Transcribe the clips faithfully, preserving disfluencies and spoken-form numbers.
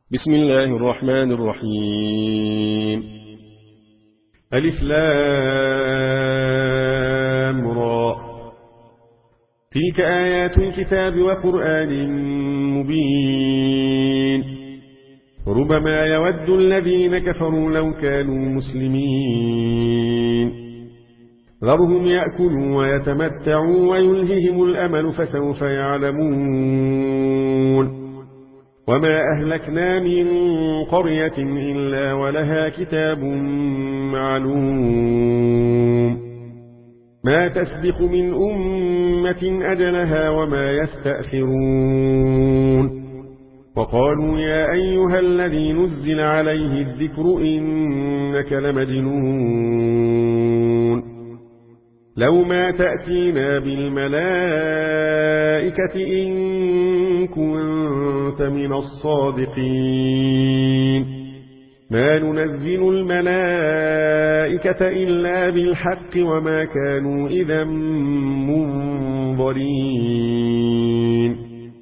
بسم الله الرحمن الرحيم. ألف لام را. تلك آيات الكتاب وقرآن مبين. ربما يود الذين كفروا لو كانوا مسلمين. ذرهم يأكلوا ويتمتعوا ويلههم الأمل فسوف يعلمون. وما أهلكنا من قرية إلا ولها كتاب معلوم. ما تسبق من أمة أجلها وما يستأخرون. وقالوا يا أيها الذي نزل عليه الذكر إنك لمجنون. لو ما تأتينا بالملائكة إن كنت من الصادقين. ما ننزل الملائكة إلا بالحق وما كانوا إذا منظرين.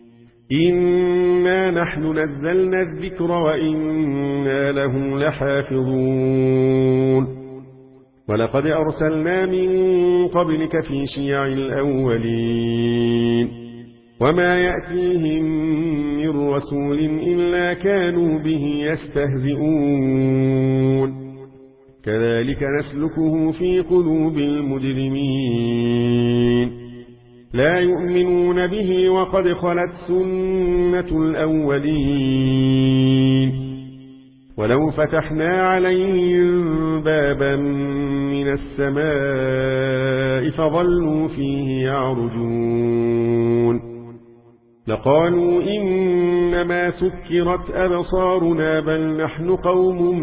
إنا نحن نزلنا الذكر وإنا له لحافظون. ولقد أرسلنا من قبلك في شيع الأولين. وما يأتيهم من رسول إلا كانوا به يستهزئون. كذلك نسلكه في قلوب المجرمين. لا يؤمنون به وقد خلت سنة الأولين. ولو فتحنا عليهم بابا من السماء فظلوا فيه يعرجون لقالوا إنما سكرت أبصارنا بل نحن قوم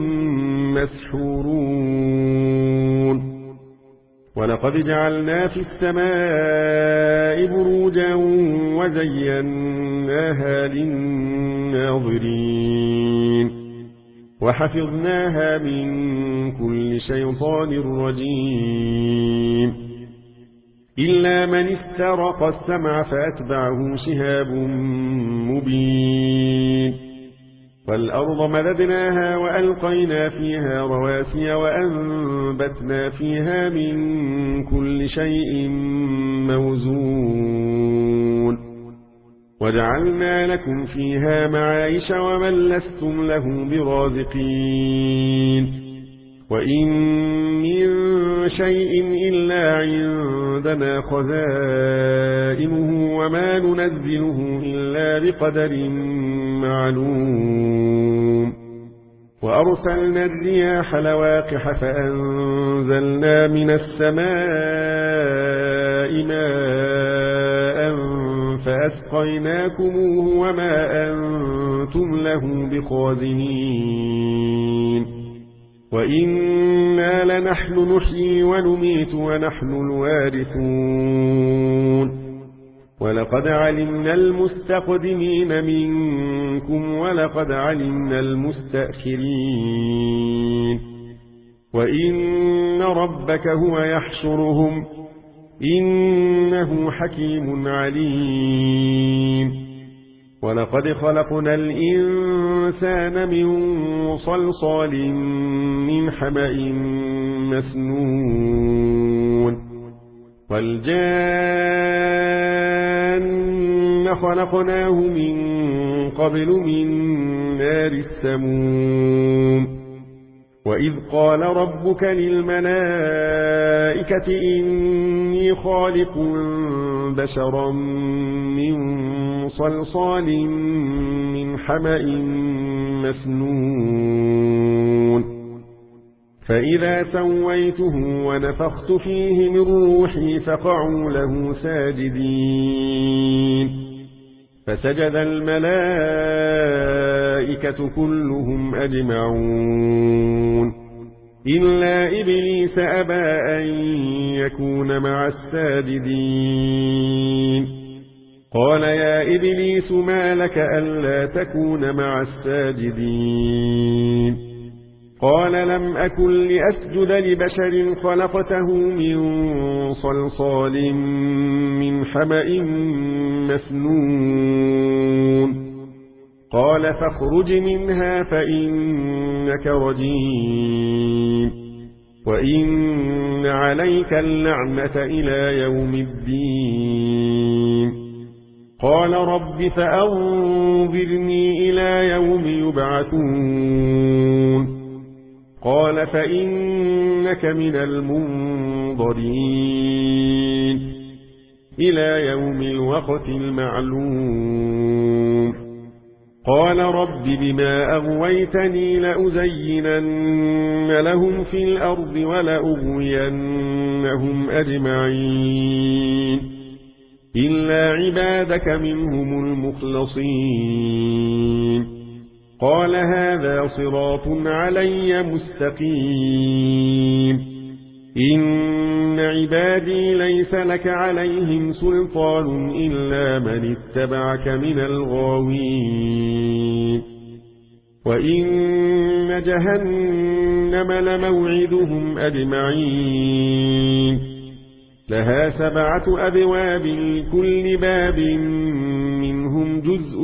مسحورون. ولقد جعلنا في السماء بروجا وزيناها للناظرين. وحفظناها من كل شيطان رجيم. إلا من استرق السمع فأتبعه شهاب مبين. والأرض مددناها وألقينا فيها رواسي وأنبتنا فيها من كل شيء موزون. وجعلنا لكم فيها معايش ومن لستم له برازقين. وإن من شيء إلا عندنا خزائنه وما ننزله إلا بقدر معلوم. وأرسلنا الرياح لواقح فأنزلنا من السماء ماء فأسقيناكموه وما أنتم له بخازنين. وإنا لنحن نحيي ونميت ونحن الوارثون. ولقد علمنا المستقدمين منكم ولقد علمنا المستأخرين. وإن ربك هو يحشرهم إنه حكيم عليم. ولقد خلقنا الإنسان من صلصال من حمأ مسنون. والجان خلقناه من قبل من نار السموم. وإذ قال ربك للملائكة إني خالق بشرا من صلصال من حمأ مسنون. فإذا سويته ونفخت فيه من روحي فقعوا له ساجدين. فسجد الملائكة كلهم أجمعون إلا إبليس أبى أن يكون مع الساجدين. قال يا إبليس ما لك ألا تكون مع الساجدين؟ قال لم أكن لأسجد لبشر خلقته من صلصال من حمأ مسنون. قال فاخرج منها فإنك رجيم وإن عليك اللعنة إلى يوم الدين قال رب فأنظرني إلى يوم يبعثون قال فإنك من المنظرين إلى يوم الوقت المعلوم قال رب بما أغويتني لأزينن لهم في الأرض ولأغوينهم أجمعين إلا عبادك منهم المخلصين قال هذا صراط علي مستقيم إن عبادي ليس لك عليهم سلطان إلا من اتبعك من الغاوين وإن جهنم لموعدهم أجمعين لها سبعة أبواب لكل باب منهم جزء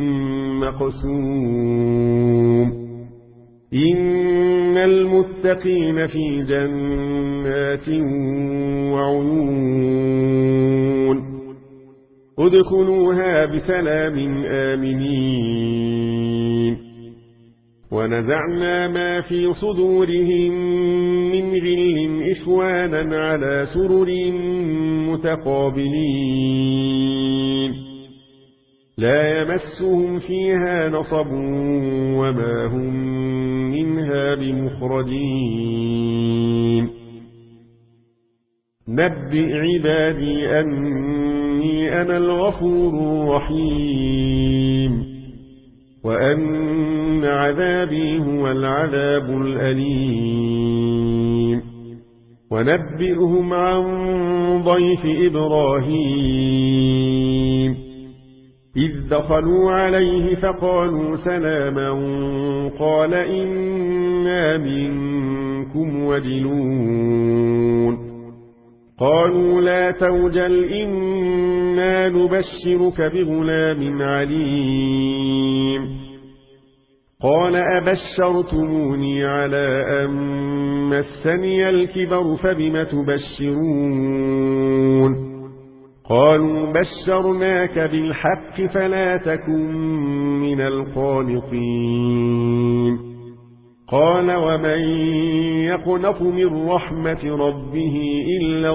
مقسوم إن المتقين في جنات وعيون ادخلوها بسلام آمنين ونزعنا ما في صدورهم من غل إخوانا على سرر متقابلين لا يمسهم فيها نصب وما هم منها بمخرجين نبئ عبادي أني أنا الغفور الرحيم وأن عذابي هو العذاب الأليم ونبئهم عن ضيف إبراهيم إذ دخلوا عليه فقالوا سلاما قال إنا منكم وجلون قالوا لا توجل إنا نبشرك بغلام عليم قال أبشرتموني على أن مسني الكبر فبم تبشرون قالوا بشرناك بالحق فلا تكن من القانطين قال ومن يقنط من رحمة ربه إلا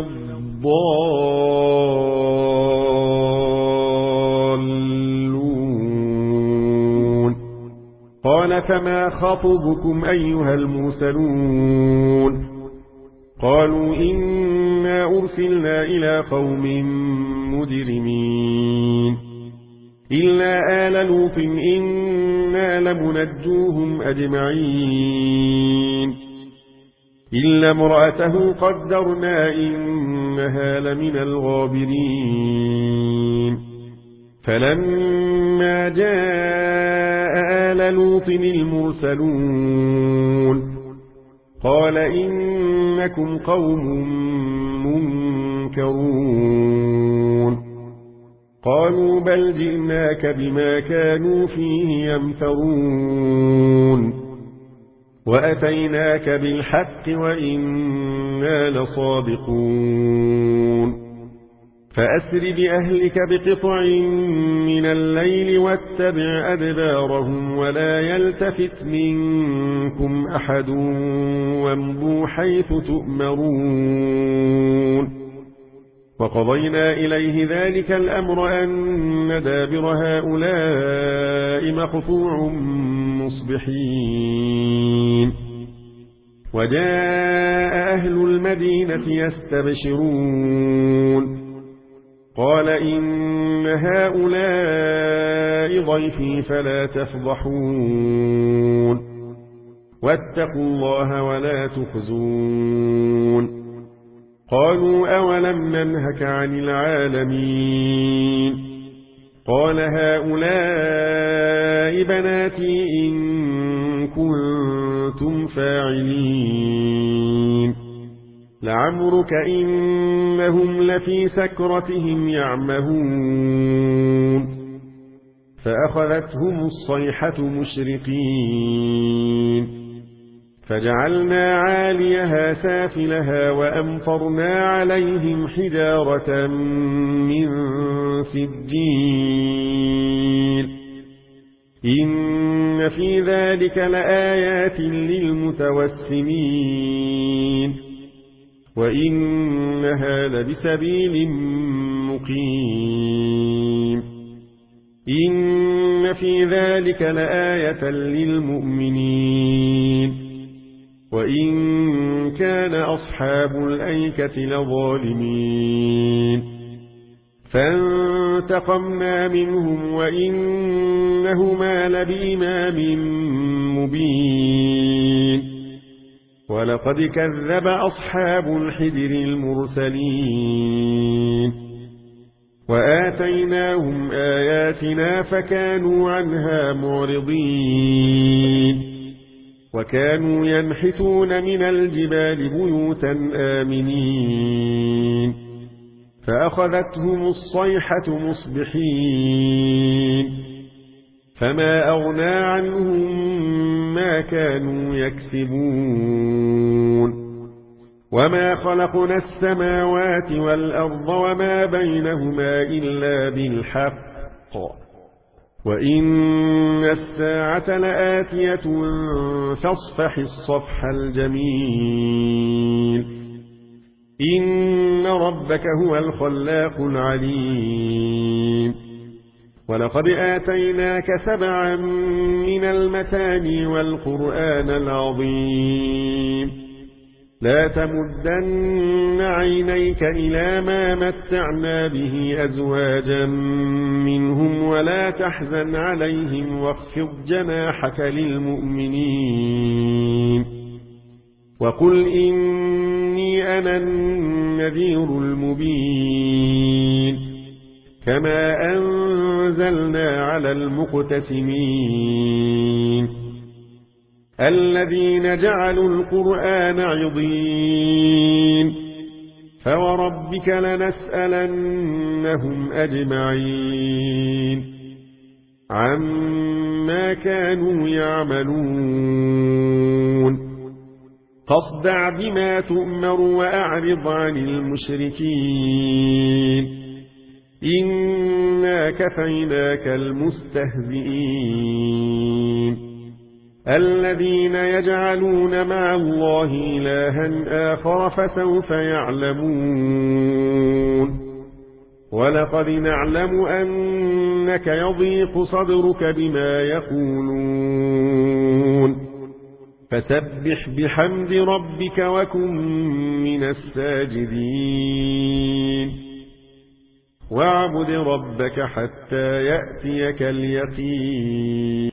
الضالون قال فما خطبكم أيها المرسلون قالوا إنا أرسلنا إلى قوم مجرمين إلا آل لوط إنا لمنجوهم أجمعين إلا امرأته قدرنا إنها لمن الغابرين فلما جاء آل لوط المرسلون قال إنكم قوم منكرون قالوا بل جئناك بما كانوا فيه يمترون وأتيناك بالحق وإنا لصادقون فأسر بأهلك بقطع من الليل واتبع أدبارهم ولا يلتفت منكم أحد وامضوا حيث تؤمرون وقضينا إليه ذلك الأمر أن دابر هؤلاء مقطوع مصبحين وجاء أهل المدينة يستبشرون قال إن هؤلاء ضيفي فلا تفضحون واتقوا الله ولا تخزون قالوا أولم ننهك عن العالمين قال هؤلاء بناتي إن كنتم فاعلين لعمرك إنهم لفي سكرتهم يعمهون فأخذتهم الصيحة مشرقين فجعلنا عاليها سافلها وأمطرنا عليهم حجارة من سجيل إن في ذلك لآيات للمتوسمين وإنها لبسبيل مقيم إن في ذلك لآية للمؤمنين وإن كان أصحاب الأيكة لظالمين فانتقمنا منهم وإنهما لبإمام مبين ولقد كذب أصحاب الحجر المرسلين وآتيناهم آياتنا فكانوا عنها معرضين وكانوا ينحتون من الجبال بيوتا آمنين فأخذتهم الصيحة مصبحين فما أغنى عنهم ما كانوا يكسبون وما خلقنا السماوات والأرض وما بينهما إلا بالحق وإن الساعة لآتية فاصفح الصفح الجميل إن ربك هو الخلاق العليم ولقد آتيناك سبعا من المثاني والقرآن العظيم لا تمدن عينيك إلى ما متعنا به أزواجا منهم ولا تحزن عليهم واخفض جناحك للمؤمنين وقل إني أنا النذير المبين كما أنزلنا على المقتسمين الذين جعلوا القرآن عضين فوربك لنسألنهم أجمعين عما كانوا يعملون فاصدع بما تؤمر وأعرض عن المشركين إنا كفيناك المستهزئين الذين يجعلون مع الله إلها آخر فسوف يعلمون ولقد نعلم أنك يضيق صدرك بما يقولون فسبح بحمد ربك وكن من الساجدين واعبد ربك حتى يأتيك اليقين.